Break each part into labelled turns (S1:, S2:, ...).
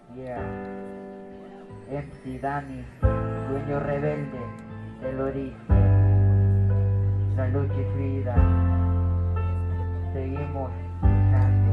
S1: Yeah. MC Dani, dueño rebelde, te lo dice. La lucha es vida. Seguimos luchando.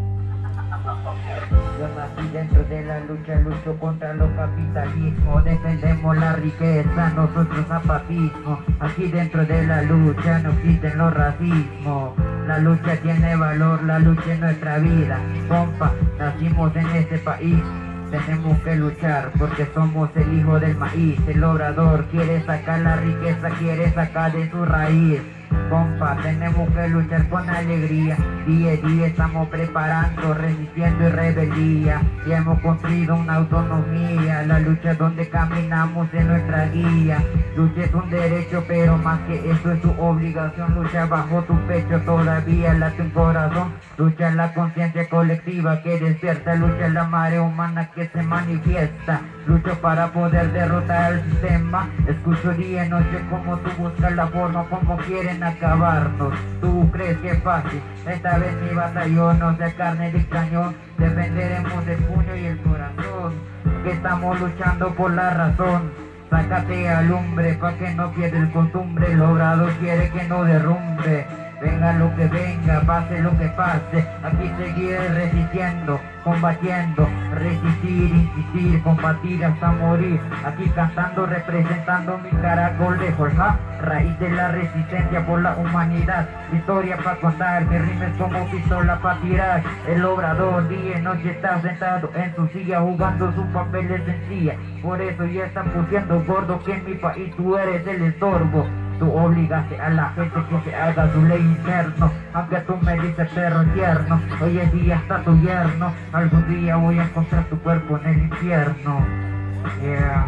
S1: Yo nací dentro de la lucha, lucho contra los capitalismos, defendemos la riqueza, nosotros zapatismo. Aquí dentro de la lucha no existen los racismos. La lucha tiene valor, la lucha es nuestra vida. Compa, nacimos en este país, tenemos que luchar porque somos el hijo del maíz. El obrador quiere sacar la riqueza, quiere sacar de su raíz. Compa, tenemos que luchar con alegría. Día a día estamos preparando, resistiendo y rebeldía. Y hemos construido una autonomía. La lucha donde caminamos es nuestra guía. Lucha es un derecho, pero más que eso es tu obligación. Lucha bajo tu pecho, todavía late un corazón. Lucha en la conciencia colectiva que despierta. Lucha en la marea humana que se manifiesta. Lucho para poder derrotar al sistema. Escucho día y noche como tú buscas la forma, como quieren acabarnos. Tú crees que es fácil, esta vez mi batallón no sea carne de cañón. Defenderemos el puño y el corazón, que estamos luchando por la razón. Sácate alumbre pa' que no pierda el costumbre. El obrador quiere que no derrumbe. Venga lo que venga, pase lo que pase, aquí seguiré resistiendo, combatiendo, resistir, insistir, combatir hasta morir. Aquí cantando, representando mi caracol de Jorja, raíz de la resistencia por la humanidad. Historia pa' contar, que rimes como pistola pa' tirar. El obrador día y noche está sentado en su silla, jugando su papel de sencilla. Por eso ya están pusiendo gordo que en mi país tú eres el estorbo. Tú obligaste a la gente que se haga su ley interno. Aunque tú me dices perro tierno, hoy en día está tu yerno. Algún día voy a encontrar tu cuerpo en el infierno. Yeah.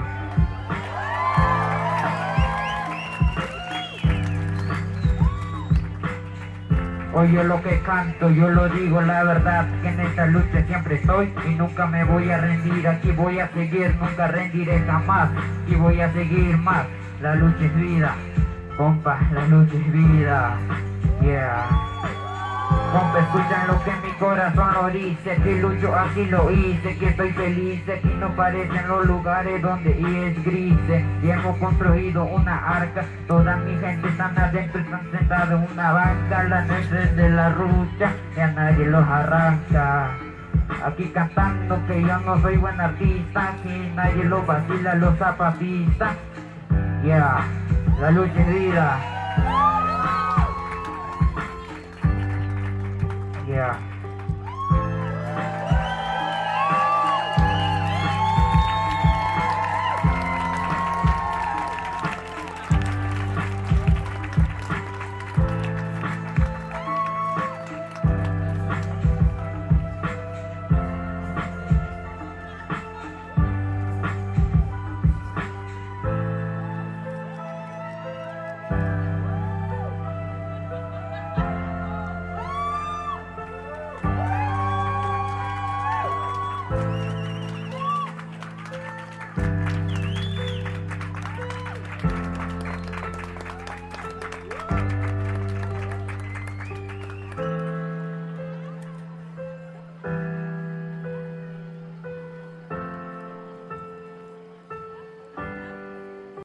S1: Oye lo que canto, yo lo digo la verdad, que en esta lucha siempre estoy y nunca me voy a rendir. Aquí voy a seguir, nunca rendiré jamás, y voy a seguir más. La lucha es vida. Compa, la lucha es vida, yeah. Compa, escuchan lo que mi corazón lo dice, que lucho aquí lo hice, que estoy feliz, aquí no parecen los lugares donde es gris. Y hemos construido una arca, toda mi gente están adentro, están sentados en una banca. La nuestra es de la lucha y a nadie los arranca. Aquí cantando que yo no soy buen artista, aquí nadie lo vacila, los zapatistas, yeah. La lucha es vida. Yeah.